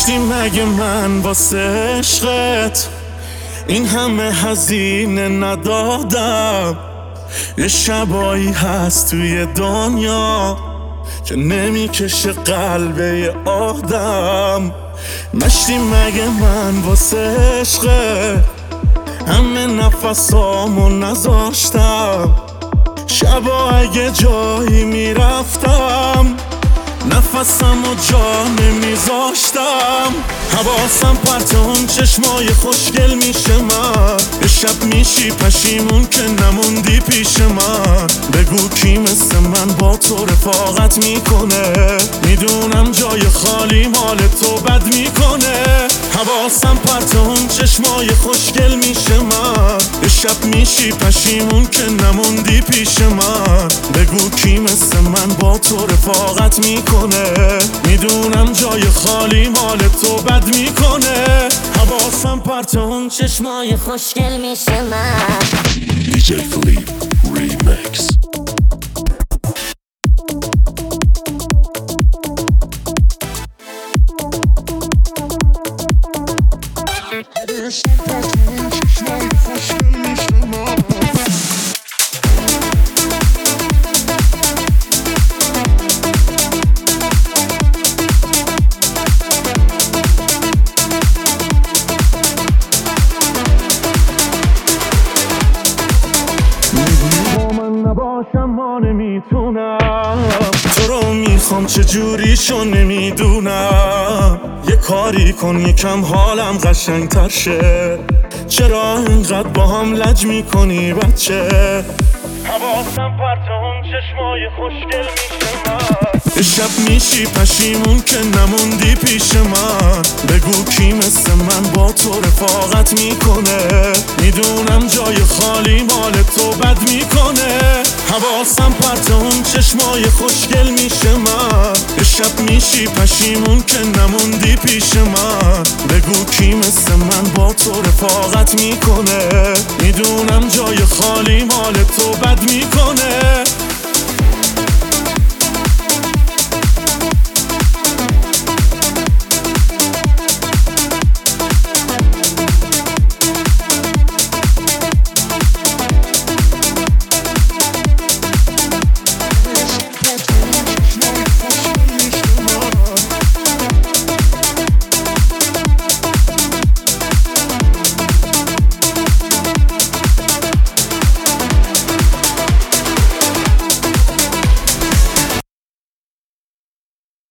مشتی مگه من واسه عشقت این همه هزینه ندادم؟ یه شبایی هست توی دنیا که نمیکشه قلب یه آدم. مشتی مگه من واسه عشقت همه نفسامو نذاشتم؟ شبا اگه جایی میرفتم نفسم و جا نمیذاشتم. حواسم پرت اون چشمای خوشگل میشه من، یه شب میشی پشیمون که نموندی پیش من. بگو کی مثل من با تو رفاقت میکنه، میدونم جای خالی مال تو بد میکنه. حواسم پرت اون چشمای خوشگل میشه من، یه شب میشی پشیمون که نموندی پیش من. بگو کی مثل من با تو رفاقت میکنه، میدونم جای خالی مال تو بد میکنه. حواسم پرت اون چشمای خوشگل میشه من. DJ Philippe Remix. ما نمیتونم تو رو میخوام چجوریشو نمیدونم. یه کاری کن یکم حالم قشنگتر شه، چرا اینقدر با هم لج میکنی بچه؟ حواسم پرت اون چشمای خوشگل میشه من، یه شب میشی پشیمون که نموندی پیش من. بگو کی مثل من با تو رفاقت میکنه، میدونم جای خالی مال تو بد میکنه. حواسم پرت اون چشمای خوشگل میشه من، یه شب میشی پشیمون که نموندی پیش من. بگو کی مثل من با تو رفاقت میکنه، میدونم جای خالی مال تو بد میکنه.